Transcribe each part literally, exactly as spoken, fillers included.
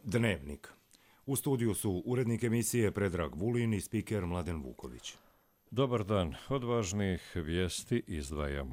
Dnevnik. U studiju su urednik emisije Predrag Vulin i spiker Mladen Vuković. Dobar dan, od važnih vijesti izdvajamo.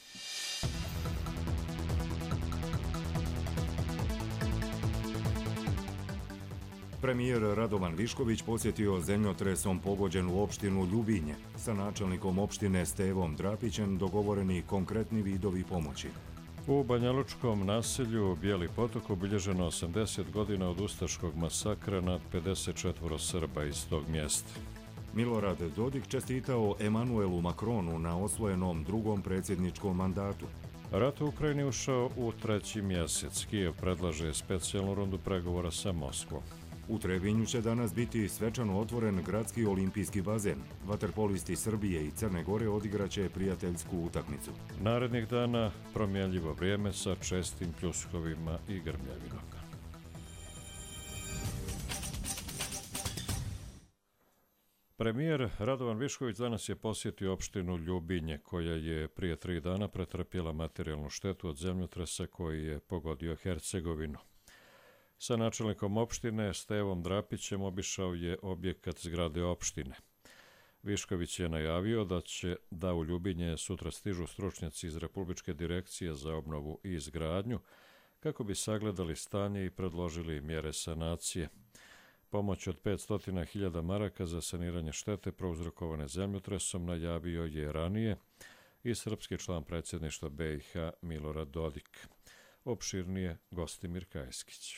Premijer Radovan Višković posjetio zemljotresom pogođenu opštinu Ljubinje. Sa načelnikom opštine Stevom Drapićem dogovoreni konkretni vidovi pomoći. U banjalučkom naselju Bijeli Potok obilježeno osamdeset godina od ustaškog masakra nad pedeset četvoro Srba iz tog mjesta. Milorad Dodik čestitao Emanuelu Makronu na osvojenom drugom predsjedničkom mandatu. Rat u Ukrajini ušao u treći mjesec. Kijev predlaže specijalnu rundu pregovora sa Moskvom. U Trebinju će danas biti svečano otvoren gradski olimpijski bazen. Vaterpolisti Srbije i Crne Gore odigraće prijateljsku utakmicu. Narednih dana promjenljivo vrijeme sa čestim pljuskovima i grmljavinom. Premijer Radovan Višković danas je posjetio opštinu Ljubinje, koja je prije tri dana pretrpjela materijalnu štetu od zemljotresa koji je pogodio Hercegovinu. Sa načelnikom opštine Stevom Drapićem obišao je objekat zgrade opštine. Višković je najavio da će da u Ljubinje sutra stižu stručnjaci iz Republičke direkcije za obnovu i izgradnju kako bi sagledali stanje i predložili mjere sanacije. Pomoć od petsto hiljada maraka za saniranje štete prouzrokovane zemljotresom najavio je ranije i srpski član predsjedništva B i H Milorad Dodik. Opširnije Gostimir Kajskić.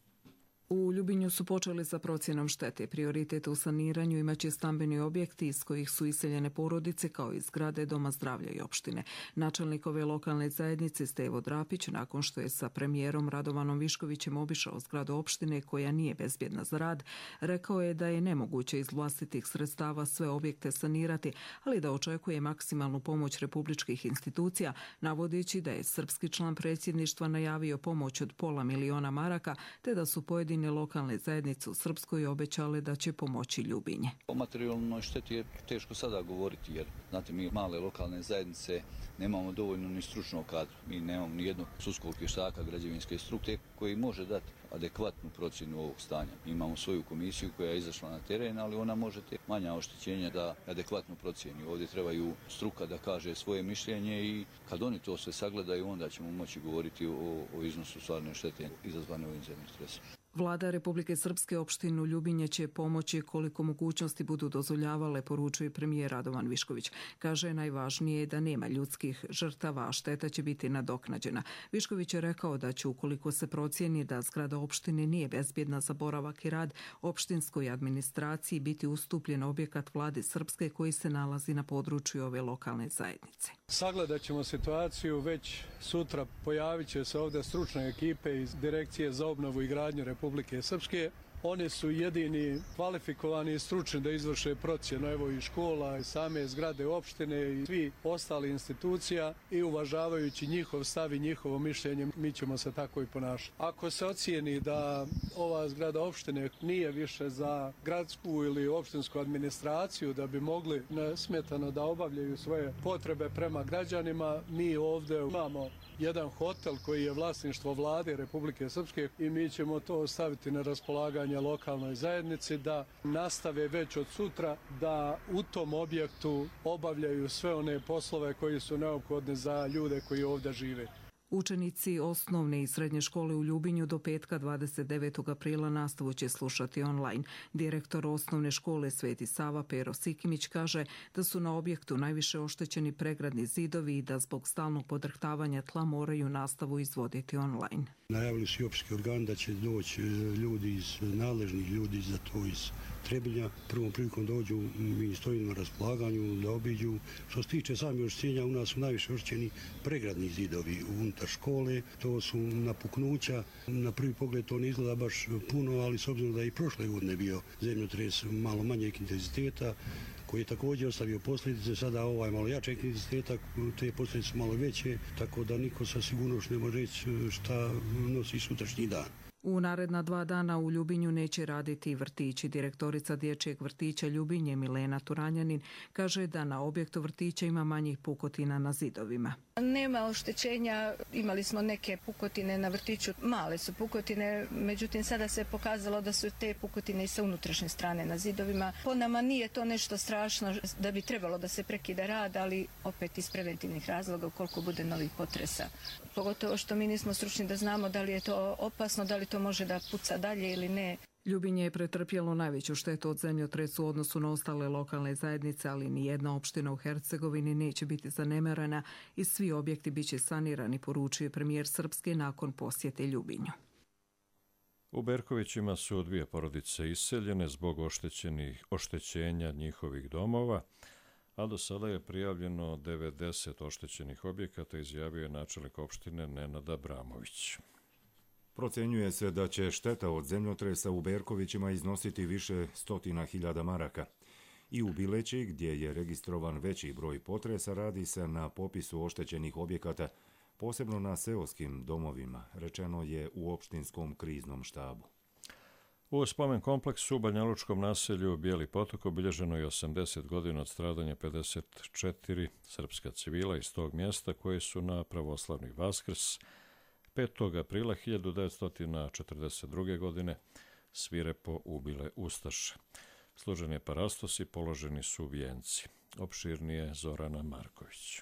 U Ljubinju su počeli sa procjenom štete. Prioritet u saniranju imaće stambeni objekti iz kojih su iseljene porodice kao i zgrade Doma zdravlja i opštine. Načelnik ove lokalne zajednice Stevo Drapić, nakon što je sa premijerom Radovanom Viškovićem obišao zgradu opštine koja nije bezbjedna za rad, rekao je da je nemoguće iz vlastitih sredstava sve objekte sanirati, ali da očekuje maksimalnu pomoć republičkih institucija, navodeći da je srpski član predsjedništva najavio pomoć od pola miliona maraka, te da su pojedini lokalne zajednice u Srpskoj obećale da će pomoći Ljubinje. O materijalnoj šteti je teško sada govoriti, jer znate, mi male lokalne zajednice nemamo dovoljno ni stručnog kadra. Mi nemamo ni jednog sudskog vještaka građevinske struke koji može dati adekvatnu procjenu ovog stanja. Mi imamo svoju komisiju koja je izašla na teren, ali ona može te manja oštećenja da adekvatno procjeni. Ovdje trebaju struka da kaže svoje mišljenje i kad oni to sve sagledaju, onda ćemo moći govoriti o, o iznosu stvarne štete izazvane ovim zemljotresom. Vlada Republike Srpske opštinu Ljubinje će pomoći koliko mogućnosti budu dozvoljavale, poručuje premijer Radovan Višković. Kaže, najvažnije je da nema ljudskih žrtava, a šteta će biti nadoknađena. Višković je rekao da će, ukoliko se procijeni da zgrada opštine nije bezbjedna za boravak i rad, opštinskoj administraciji biti ustupljen objekat vlade Srpske koji se nalazi na području ove lokalne zajednice. Sagledat ćemo situaciju, već sutra pojavit će se ovdje stručne ekipe iz Direkcije za obnovu i gradnju Republike Srpske. Oni su jedini kvalifikovani i stručni da izvrše procjenu, evo i škola, i same zgrade opštine i svi ostali institucija, i uvažavajući njihov stav i njihovo mišljenje, mi ćemo se tako i ponašati. Ako se ocijeni da ova zgrada opštine nije više za gradsku ili opštinsku administraciju da bi mogli nesmetano da obavljaju svoje potrebe prema građanima, mi ovdje imamo jedan hotel koji je vlasništvo vlade Republike Srpske i mi ćemo to staviti na raspolaganje lokalnoj zajednici da nastave već od sutra da u tom objektu obavljaju sve one poslove koji su neophodni za ljude koji ovdje žive. Učenici osnovne i srednje škole u Ljubinju do petka dvadeset devetog aprila nastavu će slušati online. Direktor osnovne škole Sveti Sava Pero Sikimić kaže da su na objektu najviše oštećeni pregradni zidovi i da zbog stalnog podrhtavanja tla moraju nastavu izvoditi online. Najavili su i opštinski organ da će doći ljudi iz nadležnih ljudi za to iz Trebinja. Prvom prilikom dođu, mi stojimo na raspolaganju da obiđu. Što se tiče sami oštećenja, u nas su najviše oštećeni pregradni zidovi unutar škole. To su napuknuća. Na prvi pogled to ne izgleda baš puno, ali s obzirom da je i prošle godine bio zemljotres malo manjeg intenziteta, koji je također ostavio posljedice, sada ovaj malo jačeg intenziteta, te posljedice su malo veće, tako da niko sa sigurnošću ne može reći šta nosi sutrašnji dan. U naredna dva dana u Ljubinju neće raditi vrtići. Direktorica dječjeg vrtića Ljubinje Milena Turanjanin kaže da na objektu vrtića ima manjih pukotina na zidovima. Nema oštećenja, imali smo neke pukotine na vrtiću, male su pukotine, međutim sada se pokazalo da su te pukotine i sa unutrašnje strane na zidovima. Po nama nije to nešto strašno da bi trebalo da se prekida rad, ali opet iz preventivnih razloga ukoliko bude novih potresa. Pogotovo što mi nismo stručni da znamo da li je to opasno, da li to može da puca dalje ili ne. Ljubinje je pretrpjelo najveću štetu od zemljotresa u odnosu na ostale lokalne zajednice, ali ni jedna opština u Hercegovini neće biti zanemarena i svi objekti biće sanirani, poručuje premijer Srpske nakon posjete Ljubinju. U Berkovićima su dvije porodice iseljene zbog oštećenih, oštećenja njihovih domova, a do sada je prijavljeno devedeset oštećenih objekata, izjavio je načelnik opštine Nenad Abramović. Procenjuje se da će šteta od zemljotresa u Berkovićima iznositi više stotina hiljada maraka. I u Bileći, gdje je registrovan veći broj potresa, radi se na popisu oštećenih objekata, posebno na seoskim domovima, rečeno je u opštinskom kriznom štabu. U spomen kompleksu u banjalučkom naselju Bijeli potok obilježeno je osamdeset godina od stradanja pedeset četiri srpska civila iz tog mjesta koji su na pravoslavni Vaskrs petog aprila hiljadu devetsto četrdeset druge. godine svirepo ubile ustaše. Služen je parastos i položeni su vijenci. Opširnije Zorana Marković.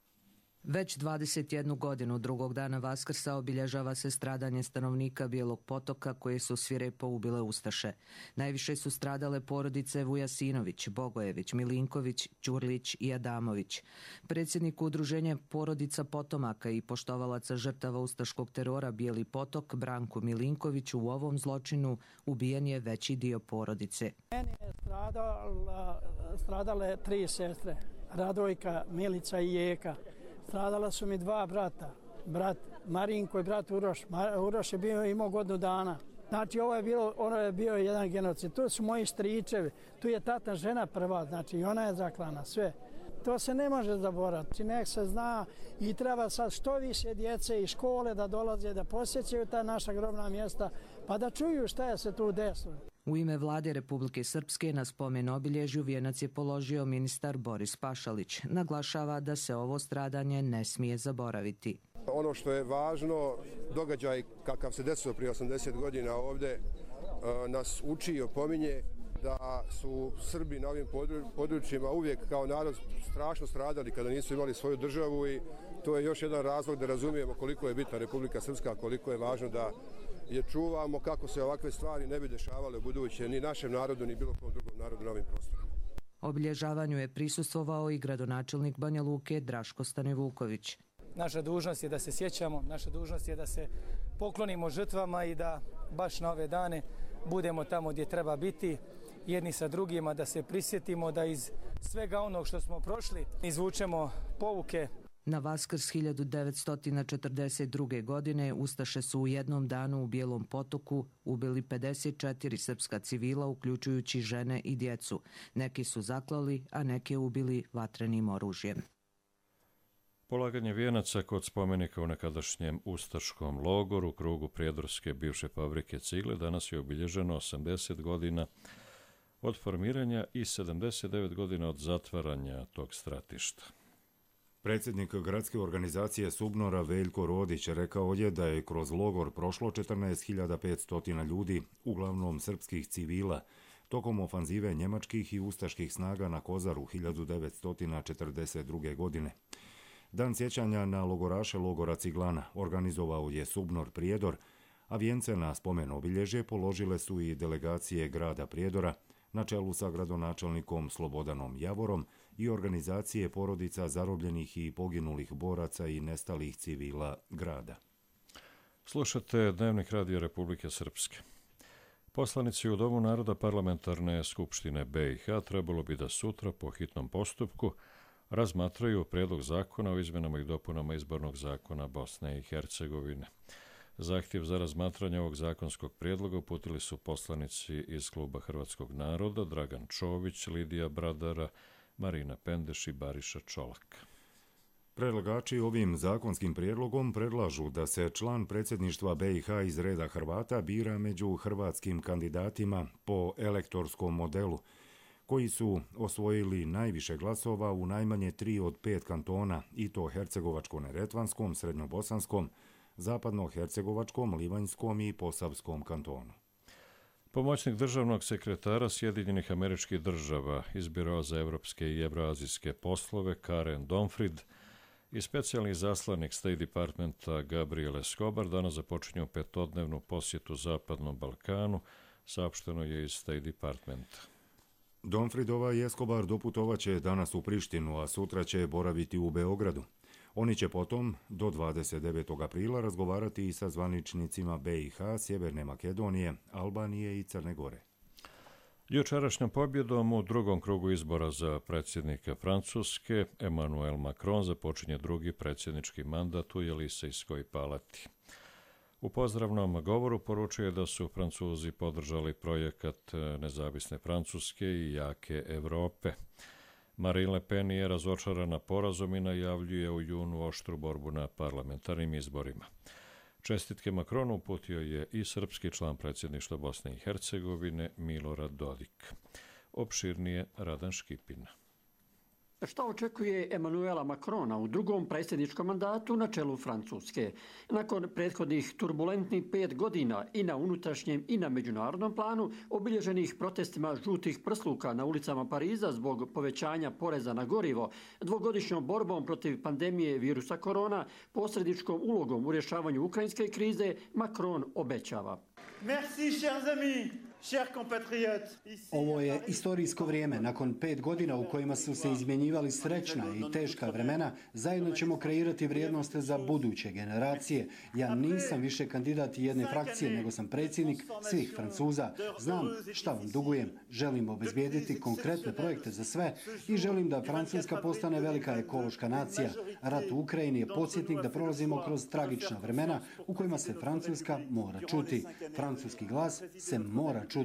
Već dvadeset jednu godinu drugog dana Vaskrsa obilježava se stradanje stanovnika Bijelog potoka koje su svirepo ubile ustaše. Najviše su stradale porodice Vujasinović, Bogojević, Milinković, Ćurlić i Adamović. Predsjednik udruženja porodica potomaka i poštovalaca žrtava ustaškog terora Bijeli potok, Branko Milinković, u ovom zločinu ubijen je veći dio porodice. Meni je stradala, stradale tri sestre, Radojka, Milica i Jeka. Stradala su mi dva brata, brat Marinko i brat Uroš. Uroš je bio, imao godinu dana. Znači ovo je bilo, ono je bio jedan genocid. Tu su moji stričevi, tu je tata žena prva, znači i ona je zaklana, sve. To se ne može zaboraviti, nek se zna i treba sad što više djece i škole da dolaze, da posjećaju ta naša grobna mjesta, pa da čuju šta je se tu desilo. U ime vlade Republike Srpske na spomen obilježju vijenac je položio ministar Boris Pašalić. Naglašava da se ovo stradanje ne smije zaboraviti. Ono što je važno, događaj kakav se desio prije osamdeset godina ovdje nas uči i opominje da su Srbi na ovim područjima uvijek kao narod strašno stradali kada nisu imali svoju državu i to je još jedan razlog da razumijemo koliko je bitna Republika Srpska, koliko je važno da je čuvamo kako se ovakve stvari ne bi dešavale u buduće ni našem narodu ni bilo kom drugom narodu na ovim prostorima. Obilježavanju je prisustvovao i gradonačelnik Banja Luke Draško Stanivuković. Naša dužnost je da se sjećamo, naša dužnost je da se poklonimo žrtvama i da baš na ove dane budemo tamo gdje treba biti, jedni sa drugima, da se prisjetimo da iz svega onog što smo prošli izvučemo pouke. Na Vaskrs hiljadu devetsto četrdeset druge. godine ustaše su u jednom danu u Bijelom potoku ubili pedeset četiri srpska civila, uključujući žene i djecu. Neki su zaklali, a neke ubili vatrenim oružjem. Polaganje vijenaca kod spomenika u nekadašnjem ustaškom logoru, krugu prijedorske bivše fabrike cigle, danas je obilježeno osamdeset godina od formiranja i sedamdeset devet godina od zatvaranja tog stratišta. Predsjednik gradske organizacije Subnora Veljko Rodić rekao je da je kroz logor prošlo četrnaest hiljada petsto ljudi, uglavnom srpskih civila, tokom ofanzive njemačkih i ustaških snaga na Kozaru hiljadu devetsto četrdeset druge. godine. Dan sjećanja na logoraše logora Ciglana organizovao je Subnor Prijedor, a vijence na spomen obilježje položile su i delegacije grada Prijedora, na čelu sa gradonačelnikom Slobodanom Javorom i organizacije porodica zarobljenih i poginulih boraca i nestalih civila grada. Slušate Dnevnik radija Republike Srpske. Poslanici u Domu naroda Parlamentarne skupštine B i H trebalo bi da sutra po hitnom postupku razmatraju prijedlog zakona o izmjenama i dopunama izbornog zakona Bosne i Hercegovine. Zahtjev za razmatranje ovog zakonskog prijedloga uputili su poslanici iz Kluba Hrvatskog naroda Dragan Čović, Lidija Bradara, Marina Pendeš i Bariša Čolak. Predlagači ovim zakonskim prijedlogom predlažu da se član predsjedništva B i H iz reda Hrvata bira među hrvatskim kandidatima po elektorskom modelu, koji su osvojili najviše glasova u najmanje tri od pet kantona, i to Hercegovačko-neretvanskom, Srednjobosanskom, Zapadno-hercegovačkom, Livanjskom i Posavskom kantonu. Pomoćnik državnog sekretara Sjedinjenih Američkih Država iz Biroa za evropske i evroazijske poslove Karen Donfrid i specijalni zaslanik State Departmenta Gabriel Escobar danas započinju petodnevnu posjetu Zapadnom Balkanu, saopšteno je iz State Departmenta. Donfridova i Escobar doputovaće danas u Prištinu, a sutra će boraviti u Beogradu. Oni će potom do dvadeset devetog aprila razgovarati i sa zvaničnicima B i H, Sjeverne Makedonije, Albanije i Crne Gore. Jučerašnjom pobjedom u drugom krugu izbora za predsjednika Francuske, Emmanuel Macron započinje drugi predsjednički mandat u Jelisejskoj palati. U pozdravnom govoru poručuje da su Francuzi podržali projekat nezavisne Francuske i jake Evrope. Marine Le Pen je razočarana porazom i najavljuje u junu oštru borbu na parlamentarnim izborima. Čestitke Macronu uputio je i srpski član predsjedništva Bosne i Hercegovine Milorad Dodik. Opširnije Radan Škipina. Šta očekuje Emmanuela Macrona u drugom predsjedničkom mandatu na čelu Francuske? Nakon prethodnih turbulentnih pet godina i na unutrašnjem i na međunarodnom planu, obilježenih protestima žutih prsluka na ulicama Pariza zbog povećanja poreza na gorivo, dvogodišnjom borbom protiv pandemije virusa korona, posredničkom ulogom u rješavanju ukrajinske krize, Macron obećava. Merci, chers amis. Ovo je istorijsko vrijeme. Nakon pet godina u kojima su se izmjenjivali srećna i teška vremena, zajedno ćemo kreirati vrijednosti za buduće generacije. Ja nisam više kandidat jedne frakcije, nego sam predsjednik svih Francuza. Znam šta vam dugujem. Želim obezbijediti konkretne projekte za sve i želim da Francuska postane velika ekološka nacija. Rat u Ukrajini je podsjetnik da prolazimo kroz tragična vremena u kojima se Francuska mora čuti. Francuski glas se mora čuti.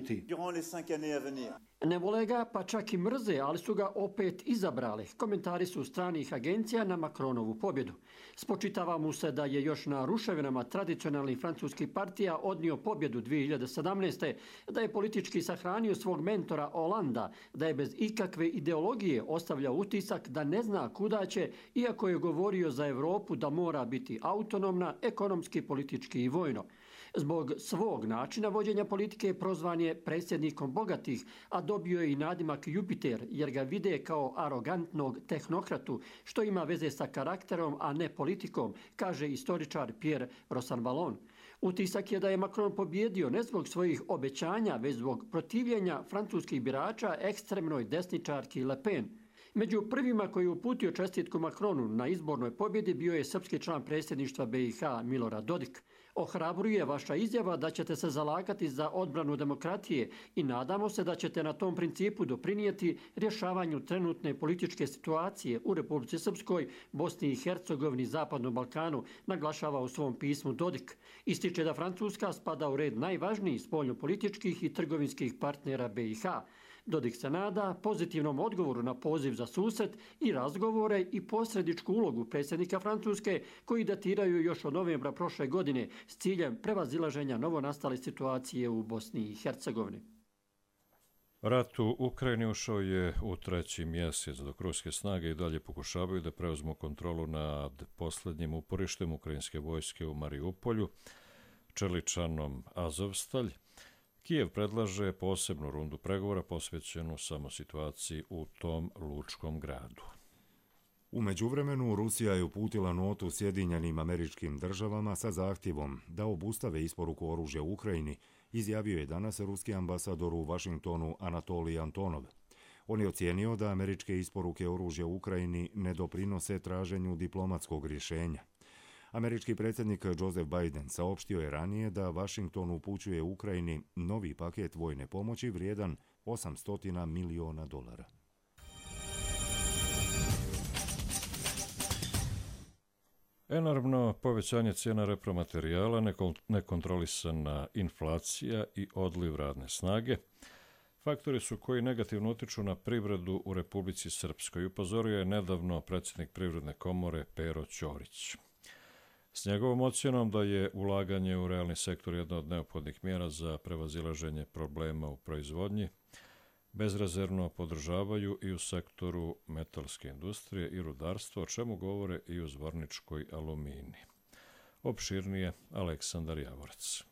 Ne vole ga, pa čak i mrze, ali su ga opet izabrali. Komentari su stranih agencija na Macronovu pobjedu. Spočitava mu se da je još na ruševinama tradicionalnih francuskih partija odnio pobjedu dvije hiljade sedamnaeste. Da je politički sahranio svog mentora Holanda, da je bez ikakve ideologije ostavljao utisak da ne zna kuda će, iako je govorio za Europu da mora biti autonomna, ekonomski, politički i vojno. Zbog svog načina vođenja politike prozvan je predsjednikom bogatih, a dobio je i nadimak Jupiter jer ga vide kao arogantnog tehnokratu, što ima veze sa karakterom, a ne politikom, kaže istoričar Pierre Rosanvallon. Utisak je da je Macron pobjedio ne zbog svojih obećanja, već zbog protivljenja francuskih birača ekstremnoj desničarki Le Pen. Među prvima koji je uputio čestitku Macronu na izbornoj pobjedi bio je srpski član predsjedništva B i H Milorad Dodik. Ohrabruje vaša izjava da ćete se zalagati za odbranu demokratije i nadamo se da ćete na tom principu doprinijeti rješavanju trenutne političke situacije u Republici Srpskoj, Bosni i Hercegovini, Zapadnom Balkanu, naglašava u svom pismu Dodik. Ističe da Francuska spada u red najvažnijih spoljnopolitičkih i trgovinskih partnera B i H. Dodik se nada pozitivnom odgovoru na poziv za susret i razgovore i posredničku ulogu predsjednika Francuske koji datiraju još od novembra prošle godine s ciljem prevazilaženja novonastale situacije u Bosni i Hercegovini. Rat u Ukrajini ušao je u treći mjesec, dok ruske snage i dalje pokušavaju da preuzmu kontrolu nad posljednjim uporištem ukrajinske vojske u Mariupolju, čeličanom Azovstalj. Kijev predlaže posebnu rundu pregovora posvećenu samo situaciji u tom lučkom gradu. U međuvremenu Rusija je uputila notu Sjedinjenim Američkim Državama sa zahtjevom da obustave isporuku oružja u Ukrajini, izjavio je danas ruski ambasador u Vašingtonu Anatolij Antonov. On je ocijenio da američke isporuke oružja u Ukrajini ne doprinose traženju diplomatskog rješenja. Američki predsjednik Joseph Biden saopštio je ranije da Vašington upućuje Ukrajini novi paket vojne pomoći vrijedan osamsto miliona dolara. Enormno povećanje cijena repromaterijala, nekontrolisana inflacija i odliv radne snage faktori su koji negativno utiču na privredu u Republici Srpskoj. Upozorio je nedavno predsjednik Privredne komore Pero Ćorić. S njegovom ocjenom da je ulaganje u realni sektor jedna od neophodnih mjera za prevazilaženje problema u proizvodnji, bezrezervno podržavaju i u sektoru metalske industrije i rudarstva, o čemu govore i u Zvorničkoj Aluminiji. Opširnije Aleksandar Javorac.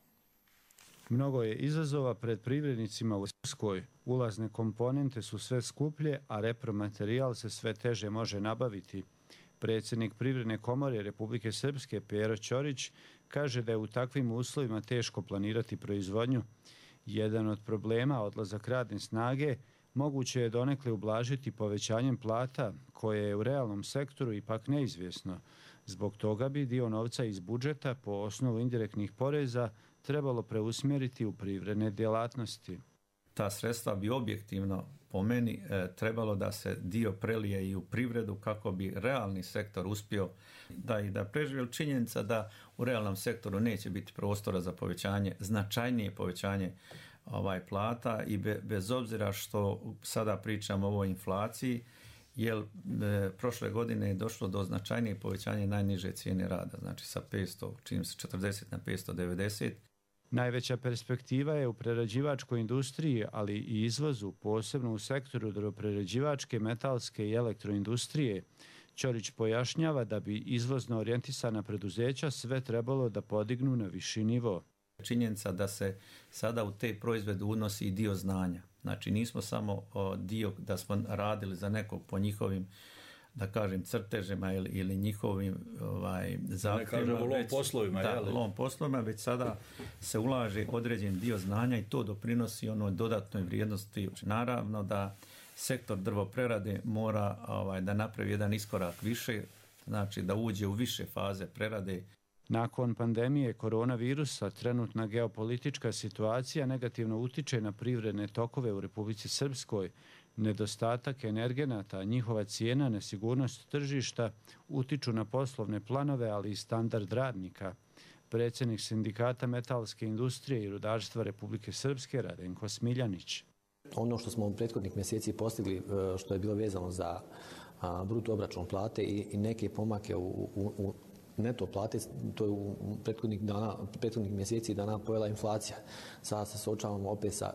Mnogo je izazova pred privrednicima u Srpskoj. Ulazne komponente su sve skuplje, a repromaterijal se sve teže može nabaviti. Predsjednik Privredne komore Republike Srpske Pero Ćorić kaže da je u takvim uslovima teško planirati proizvodnju. Jedan od problema, odlazak radne snage, moguće je donekle ublažiti povećanjem plata, koje je u realnom sektoru ipak neizvjesno. Zbog toga bi dio novca iz budžeta po osnovu indirektnih poreza trebalo preusmjeriti u privredne djelatnosti. Ta sredstva bi objektivno po meni trebalo da se dio prelije i u privredu kako bi realni sektor uspio da i da preživi. Činjenica da u realnom sektoru neće biti prostora za povećanje, značajnije povećanje ovaj plata i be, bez obzira što sada pričamo o ovoj inflaciji, jer e, prošle godine je došlo do značajnije povećanja najniže cijene rada, znači sa petsto, čini se četrdeset na petsto devedeset. Najveća perspektiva je u prerađivačkoj industriji, ali i izvozu, posebno u sektoru drvoprerađivačke, metalske i elektroindustrije. Ćorić pojašnjava da bi izvozno orijentisana preduzeća sve trebalo da podignu na viši nivo. Činjenica da se sada u te proizvode unosi i dio znanja. Znači nismo samo o, dio da smo radili za nekog po njihovim, da kažem, crtežima ili, ili njihovim ovaj, zahtjevima. Ne lom poslovima. Da, lom poslovima, već sada se ulaže određen dio znanja i to doprinosi onoj dodatnoj vrijednosti. Naravno da sektor drvoprerade mora ovaj, da napravi jedan iskorak više, znači da uđe u više faze prerade. Nakon pandemije koronavirusa, trenutna geopolitička situacija negativno utiče na privredne tokove u Republici Srpskoj. Nedostatak energenata, njihova cijena, nesigurnost tržišta utiču na poslovne planove, ali i standard radnika. Predsjednik Sindikata metalske industrije i rudarstva Republike Srpske Radenko Smiljanić. Ono što smo u prethodnih mjeseci postigli, što je bilo vezano za bruto obračun plate i neke pomake u, u, u neto plate, to je u prethodnih, dana, prethodnih mjeseci dana pojela inflacija. Sada se suočavamo opet sa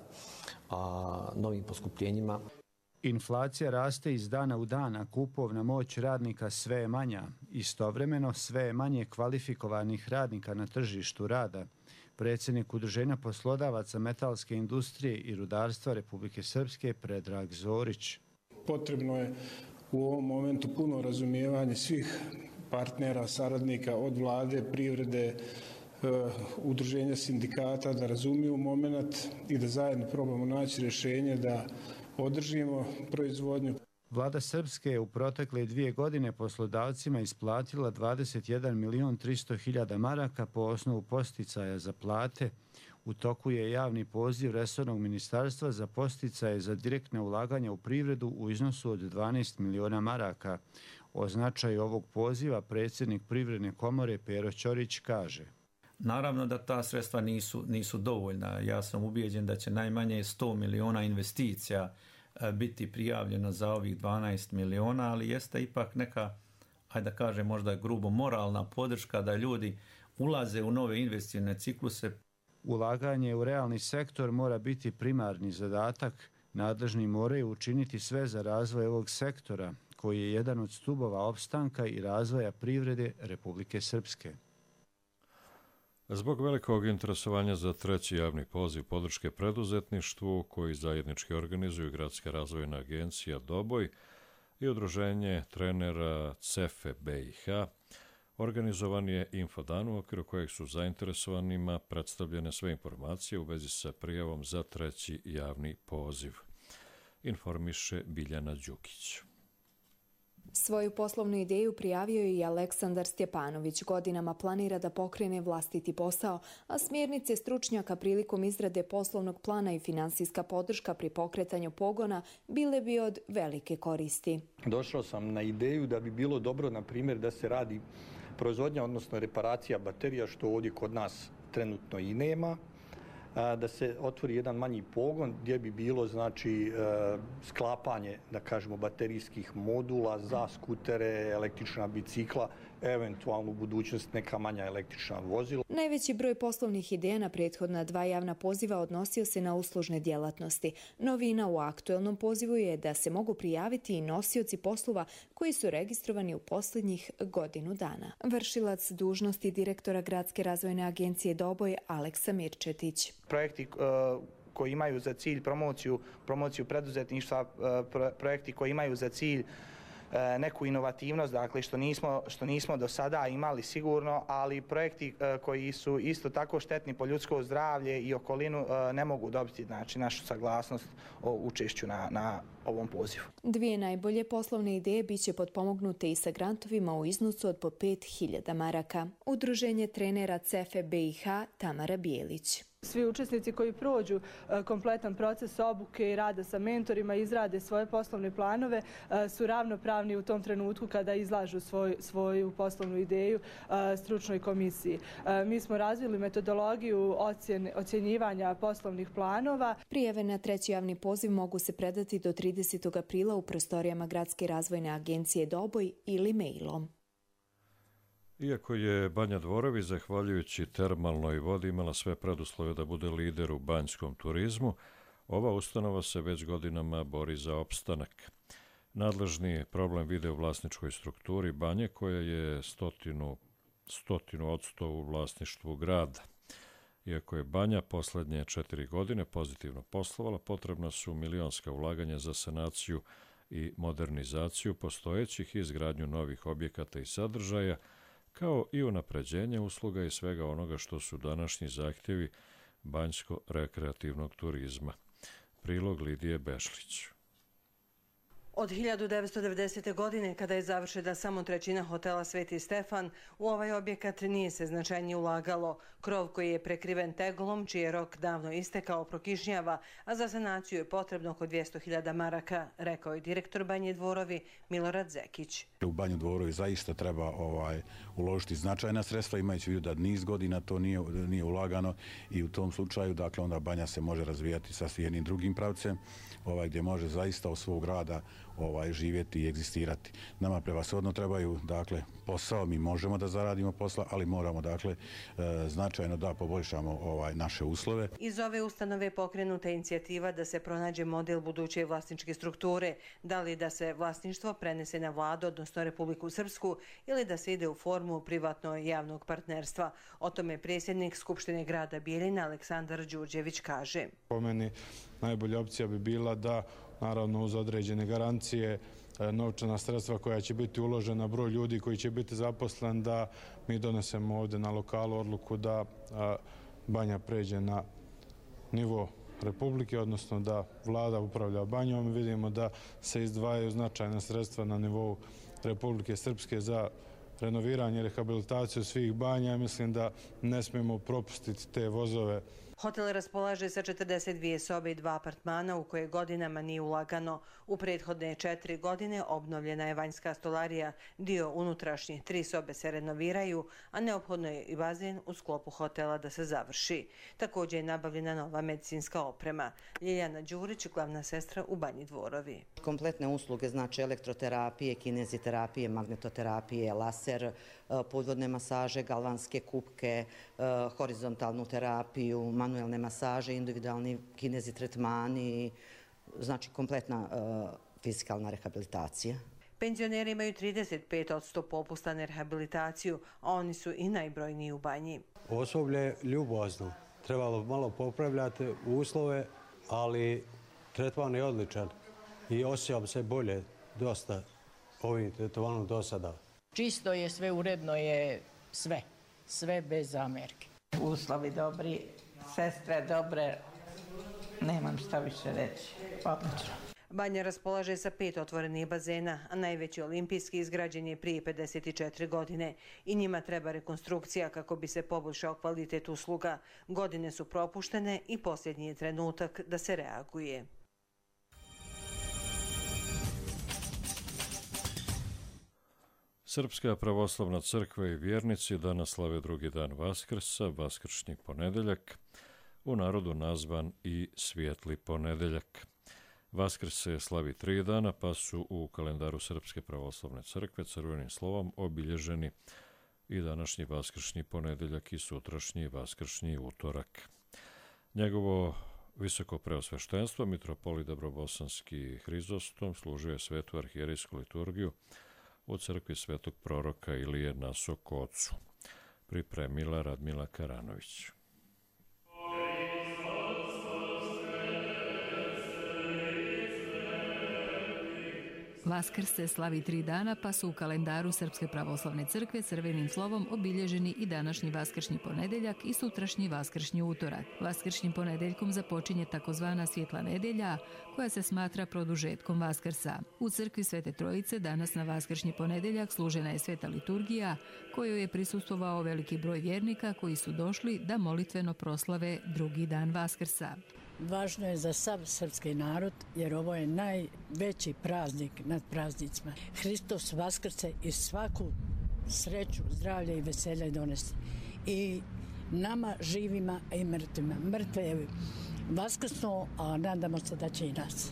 a, novim poskupljenjima. Inflacija raste iz dana u dan, a kupovna moć radnika sve je manja. Istovremeno sve je manje kvalifikovanih radnika na tržištu rada. Predsjednik Udruženja poslodavaca metalske industrije i rudarstva Republike Srpske Predrag Zorić. Potrebno je u ovom momentu puno razumijevanje svih partnera, saradnika od vlade, privrede, udruženja sindikata da razumiju moment i da zajedno probamo naći rješenje da održimo proizvodnju. Vlada Srpske je u protekle dvije godine poslodavcima isplatila dvadeset jedan milion tristo hiljada maraka po osnovu posticaja za plate. U toku je javni poziv resornog ministarstva za posticaje za direktne ulaganja u privredu u iznosu od dvanaest miliona maraka. O značaju ovog poziva predsjednik Privredne komore Pero Ćorić kaže. Naravno da ta sredstva nisu, nisu dovoljna. Ja sam ubijeđen da će najmanje sto miliona investicija biti prijavljeno za ovih dvanaest miliona, ali jeste ipak neka, ajde da kažem možda grubo, moralna podrška da ljudi ulaze u nove investicijne cikluse. Ulaganje u realni sektor mora biti primarni zadatak. Nadležni moraju učiniti sve za razvoj ovog sektora, koji je jedan od stubova opstanka i razvoja privrede Republike Srpske. Zbog velikog interesovanja za treći javni poziv podrške preduzetništvu, koji zajednički organizuju Gradska razvojna agencija Doboj i Udruženje trenera CEFE B i H, organizovan je infodan u okviru kojeg su zainteresovanima predstavljene sve informacije u vezi sa prijavom za treći javni poziv. Informiše Biljana Đukić. Svoju poslovnu ideju prijavio je i Aleksandar Stjepanović. Godinama planira da pokrene vlastiti posao, a smjernice stručnjaka prilikom izrade poslovnog plana i finansijska podrška pri pokretanju pogona bile bi od velike koristi. Došao sam na ideju da bi bilo dobro, na primjer, da se radi proizvodnja, odnosno reparacija baterija, što ovdje kod nas trenutno i nema. da se otvori jedan manji pogon gdje bi bilo znači sklapanje, da kažemo, baterijskih modula za skutere, električna bicikla, eventualno u budućnost neka manja električna vozila. Najveći broj poslovnih ideja na prethodna dva javna poziva odnosio se na uslužne djelatnosti. Novina u aktuelnom pozivu je da se mogu prijaviti i nosioci poslova koji su registrovani u posljednjih godinu dana. Vršilac dužnosti direktora Gradske razvojne agencije Doboj Aleksa Mirčetić. Projekti koji imaju za cilj promociju, promociju preduzetništva, projekti koji imaju za cilj neku inovativnost, dakle što nismo, što nismo do sada imali sigurno, ali projekti koji su isto tako štetni po ljudsko zdravlje i okolinu ne mogu dobiti znači, našu saglasnost o učešću na, na ovom pozivu. Dvije najbolje poslovne ideje biće potpomognute i sa grantovima u iznosu od po pet hiljada maraka. Udruženje trenera C F B i H Tamara Bijelić. Svi učesnici koji prođu kompletan proces obuke i rada sa mentorima, izrade svoje poslovne planove, su ravnopravni u tom trenutku kada izlažu svoj, svoju poslovnu ideju stručnoj komisiji. Mi smo razvili metodologiju ocjene, ocjenjivanja poslovnih planova. Prijave na treći javni poziv mogu se predati do tridesetog aprila u prostorijama Gradske razvojne agencije Doboj ili mailom. Iako je Banja Dvorovi, zahvaljujući termalnoj vodi, imala sve preduslove da bude lider u banjskom turizmu, ova ustanova se već godinama bori za opstanak. Nadležni problem vide u vlasničkoj strukturi Banje, koja je stotinu, stotinu odsto u vlasništvu grada. Iako je Banja posljednje četiri godine pozitivno poslovala, potrebna su milionska ulaganja za sanaciju i modernizaciju postojećih i izgradnju novih objekata i sadržaja, kao i unapređenje usluga i svega onoga što su današnji zahtjevi banjsko-rekreativnog turizma. Prilog Lidije Bešlić. Od hiljadu devetsto devedesete. godine, kada je završena samo trećina hotela Sveti Stefan, u ovaj objekat nije se značajnije ulagalo. Krov koji je prekriven teglom, čiji je rok davno istekao, prokišnjava, a za sanaciju je potrebno oko dvjesto hiljada maraka, rekao je direktor Banje Dvorovi Milorad Zekić. U Banju Dvorovi zaista treba ovaj, uložiti značajna sredstva, imajući vidu da niz godina to nije, nije ulagano i u tom slučaju, dakle, onda Banja se može razvijati sa jednim drugim pravcem, ovaj, gdje može zaista od svog rada ovaj, živjeti i egzistirati. Nama prevashodno trebaju, dakle, posao, mi možemo da zaradimo posla, ali moramo, dakle, značajno da poboljšamo ovaj, naše uslove. Iz ove ustanove pokrenuta inicijativa da se pronađe model buduće vlasničke strukture, da li da se vlasništvo prenese na vladu, odnosno Republiku Srpsku, ili da se ide u formu privatno-javnog partnerstva. O tome predsjednik Skupštine grada Bijeljina Aleksandar Đurđević kaže. Po meni najbolja opcija bi bila da, naravno uz određene garancije, novčana sredstva koja će biti uložena, broj ljudi koji će biti zaposlen, da mi donesemo ovdje na lokalu odluku da Banja pređe na nivo Republike, odnosno da vlada upravlja Banjom. Vidimo da se izdvajaju značajna sredstva na nivou Republike Srpske za renoviranje i rehabilitaciju svih banja. Mislim da ne smijemo propustiti te vozove. Hotel raspolaže sa četrdeset dvije sobe i dva apartmana u koje godinama nije ulagano. U prethodne četiri godine obnovljena je vanjska stolarija, dio unutrašnje, tri sobe se renoviraju, a neophodno je i bazen u sklopu hotela da se završi. Također je nabavljena nova medicinska oprema. Ljiljana Đurić, glavna sestra u Banji Dvorovi. Kompletne usluge, znači elektroterapije, kineziterapije, magnetoterapije, laser, podvodne masaže, galvanske kupke, horizontalnu terapiju, manuelne masaže, individualni kinezi tretmani, znači kompletna uh, fizikalna rehabilitacija. Penzioneri imaju trideset pet odsto popusta na rehabilitaciju, a oni su i najbrojniji u Banji. Osoblje je ljubazno. Trebalo malo popravljati uslove, ali tretman je odličan i osjećam se bolje dosta ovim tretmanom do sada. Čisto je, sve uredno je, sve. Sve bez zamjerke. Uslovi dobri, sestre dobre, nemam šta više reći. Odlično. Banja raspolaže sa pet otvorenih bazena, a najveći olimpijski izgrađen je prije pedeset četiri godine i njima treba rekonstrukcija kako bi se poboljšao kvalitet usluga. Godine su propuštene i posljednji je trenutak da se reaguje. Srpska pravoslavna crkva i vjernici danas slave drugi dan Vaskrsa, vaskršnji ponedeljak. u narodu nazvan i Svijetli ponedeljak. Vaskrs se slavi tri dana, pa su u kalendaru Srpske pravoslavne crkve crvenim slovom obilježeni i današnji vaskršnji ponedeljak i sutrašnji vaskršnji utorak. Njegovo visoko preosveštenstvo, mitropolit Dobrobosanski Hrizostom, služio je svetu arhijerejsku liturgiju u crkvi svetog proroka Ilije na Sokocu. Pripremila Radmila Karanović. Vaskrs se slavi tri dana, pa su u kalendaru Srpske pravoslavne crkve crvenim slovom obilježeni i današnji vaskršnji ponedeljak i sutrašnji vaskršnji utorak. Vaskršnjim ponedeljkom započinje takozvana Svjetla nedelja, koja se smatra produžetkom Vaskrsa. U crkvi Svete Trojice danas na vaskršnji ponedeljak služena je sveta liturgija, kojoj je prisustvovao veliki broj vjernika koji su došli da molitveno proslave drugi dan Vaskrsa. Važno je za sav srpski narod, jer ovo je najveći praznik nad praznicima. Hristos vaskrse i svaku sreću, zdravlje i veselje donese. I nama živima i mrtvima. Mrtve je vaskrsno, a nadamo se da će i nas.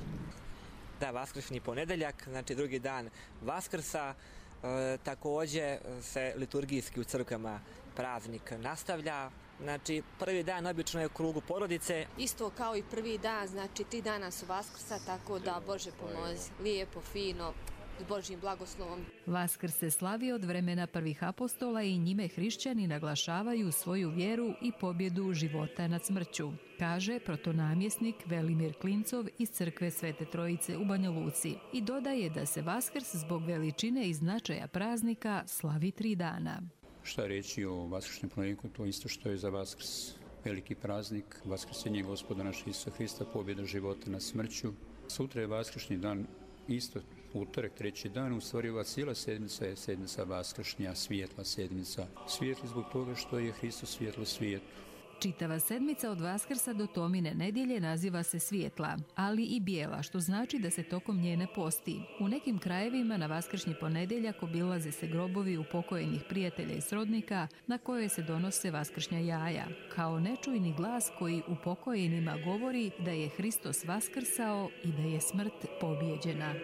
Da, vaskršnji ponedeljak, znači drugi dan Vaskrsa, e, također se liturgijski u crkvama praznik nastavlja. Znači, prvi dan obično je u krugu porodice. Isto kao i prvi dan, znači tri dana su Vaskrsa, tako da Bože pomozi, lijepo, fino, s Božjim blagoslovom. Vaskrs se slavi od vremena prvih apostola i njime hrišćani naglašavaju svoju vjeru i pobjedu života nad smrću, kaže protonamjesnik Velimir Klincov iz crkve Svete Trojice u Banja Luci i dodaje da se Vaskrs zbog veličine i značaja praznika slavi tri dana. Šta reći o vaskršnjem ponedeljku, to isto što je za Vaskrs veliki praznik, vaskrsenje Gospoda naša Isusa Hrista, pobjeda života nad smrću. Sutra je vaskršnji dan, isto utorak, treći dan, u stvari ova cijela sedmica je sedmica vaskršnja, svijetla sedmica. Svijetli zbog toga što je Hristos svjetlo svijetu. Čitava sedmica od Vaskrsa do Tomine nedjelje naziva se Svijetla, ali i bijela, što znači da se tokom nje ne posti. U nekim krajevima na vaskršnji ponedeljak obilaze se grobovi upokojenih prijatelja i srodnika na koje se donose vaskršnja jaja, kao nečujni glas koji upokojenima govori da je Hristos vaskrsao i da je smrt pobjeđena.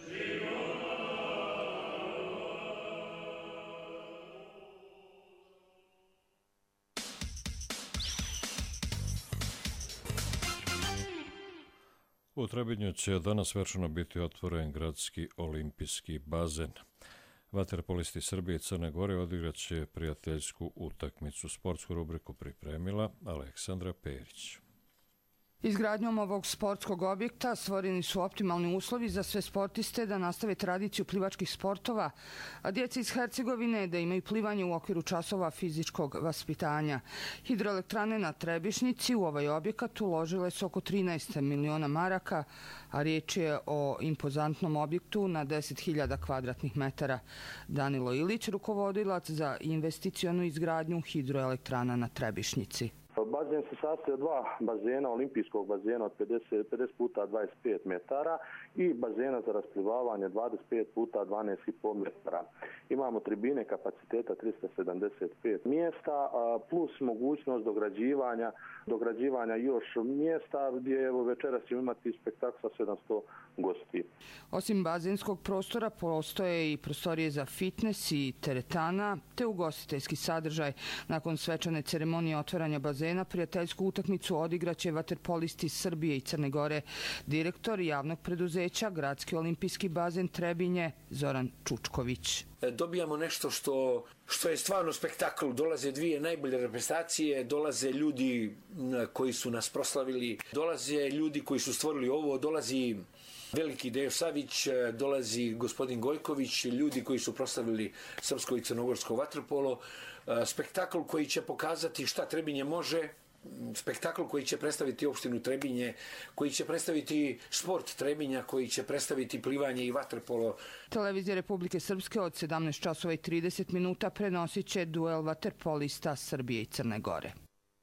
U Trebinju će danas svečano biti otvoren gradski olimpijski bazen. Vaterpolisti Srbije i Crne Gore odigraće prijateljsku utakmicu. Sportsku rubriku pripremila Aleksandra Perić. Izgradnjom ovog sportskog objekta stvoreni su optimalni uslovi za sve sportiste da nastave tradiciju plivačkih sportova, a djeci iz Hercegovine da imaju plivanje u okviru časova fizičkog vaspitanja. Hidroelektrane na Trebišnici u ovaj objekat uložile su oko trinaest miliona maraka, a riječ je o impozantnom objektu na deset hiljada kvadratnih metara. Danilo Ilić, rukovodilac za investicionu izgradnju hidroelektrana na Trebišnici. Bazen se sastoji od dva bazena, olimpijskog bazena od pedeset, pedeset puta dvadeset pet metara i bazena za rasplivavanje dvadeset pet puta dvanaest i pol metara. Imamo tribine kapaciteta trista sedamdeset pet mjesta plus mogućnost dograđivanja, dograđivanja još mjesta gdje evo večeras ćemo imati spektakl sa sedamsto gosti. Osim bazenskog prostora postoje i prostorije za fitness i teretana te ugostiteljski sadržaj. Nakon svečane ceremonije otvaranja bazena prijateljsku utakmicu odigraće vaterpolisti Srbije i Crne Gore. Direktor javnog preduzeća Gradski olimpijski bazen Trebinje Zoran Čučković. Dobijamo nešto što, što je stvarno spektakl. Dolaze dvije najbolje reprezentacije, dolaze ljudi koji su nas proslavili, dolaze ljudi koji su stvorili ovo, dolazi veliki Dejo Savić, dolazi gospodin Gojković, ljudi koji su proslavili srpsko i crnogorsko vaterpolo. Spektakl koji će pokazati šta Trebinje može, spektakl koji će predstaviti opštinu Trebinje, koji će predstaviti sport Trebinja, koji će predstaviti plivanje i vaterpolo. Televizija Republike Srpske od sedamnaest časova i trideset minuta prenosit će duel vaterpolista Srbije i Crne Gore.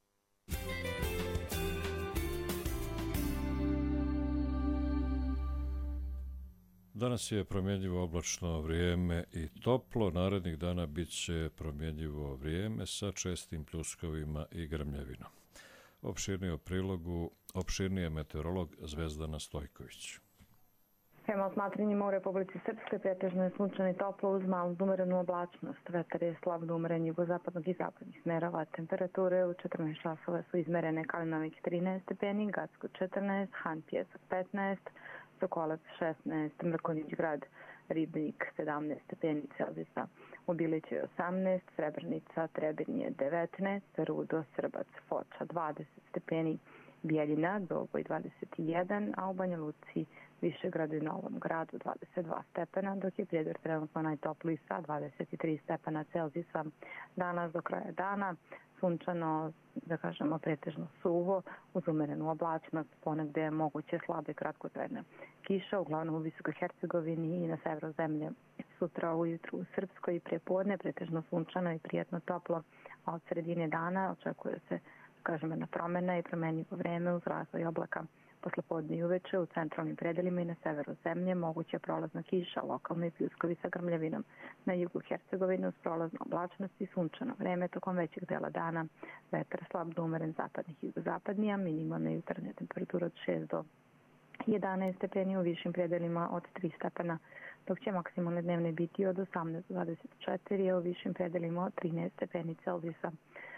Danas je promjenjivo oblačno vrijeme i toplo. Narednih dana bit će promjenjivo vrijeme sa čestim pljuskovima i grmljavinom. Opširnije o prilogu, opširnije meteorolog Zvezdana Stojković. Prema osmatranjima u Republici Srpskoj pretežno je sunčano i toplo uz malu do umerenu oblačnost. Vetar je slab do umeren jugozapadnog i zapadnih smerova. Temperature u četrnaest časova su izmerene Kalinovik trinaest stepeni, Gacko četrnaest, Han Pjesak petnaest, Sokolac šesnaest, Mrkonjić grad Ribnik sedamnaest stepeni Celzijusa, u Biliću osamnaest, Srebrnica, Trebinje devetnaest, Rudo, Srbac, Foča dvadeset stepeni, Bijeljina, Doboj dvadeset jedan, a u Banja Luci, Višegradu i Novom gradu dvadeset dva stepena, dok je Prijedor trenutno najtopliji sa dvadeset tri stepena Celzijusa. Danas do kraja dana sunčano, da kažemo, pretežno suvo, uz umerenu oblačnost, ponegde je moguće slabe kratkotrajne kiša, uglavnom u Visokoj Hercegovini i na severu zemlje. Sutra ujutru u Srpskoj i prepodne pretežno sunčano i prijatno toplo, a od sredine dana očekuje se, kažemo, na promjena i promenljivo vreme uz razvoj oblaka. Posle podne i uveče u centralnim predelima i na severu zemlje moguća prolazna kiša, lokalno i pljuskovi sa grmljavinom. Na jugu Hercegovine uz prolaznu oblačnost i sunčano vreme tokom većeg dela dana. Vetar slab do umeren zapadnih i jugozapadnija, minimalna jutarnja temperatura od šest do jedanaest stepeni, u višim predelima od tri stepena, dok će maksimalne dnevne biti od osamnaest do dvadeset četiri, a u višim predelima od trinaest stepeni Celzijusa.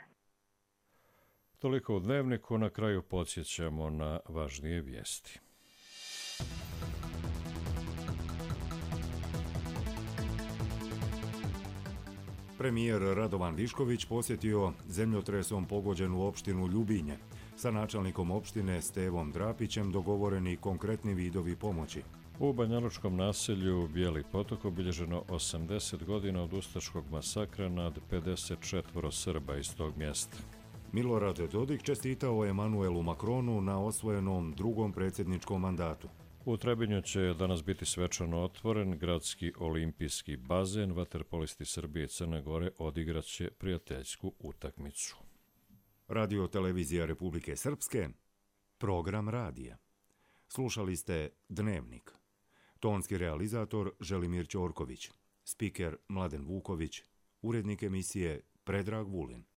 Toliko u dnevniku, na kraju podsjećamo na važnije vijesti. Premijer Radovan Višković posjetio zemljotresom pogođenu opštinu Ljubinje. Sa načelnikom opštine Stevom Drapićem dogovoreni konkretni vidovi pomoći. U banjalučkom naselju Bijeli potok obilježeno osamdeset godina od ustaškog masakra nad pedeset četvoro Srba iz tog mjesta. Milorad Dodik čestitao Emanuelu Makronu na osvojenom drugom predsjedničkom mandatu. U Trebinju će danas biti svečano otvoren gradski olimpijski bazen. Vaterpolisti Srbije i Crne Gore odigraće prijateljsku utakmicu. Radio televizija Republike Srpske, program radija. Slušali ste Dnevnik. Tonski realizator Želimir Ćorković, spiker Mladen Vuković, urednik emisije Predrag Vulin.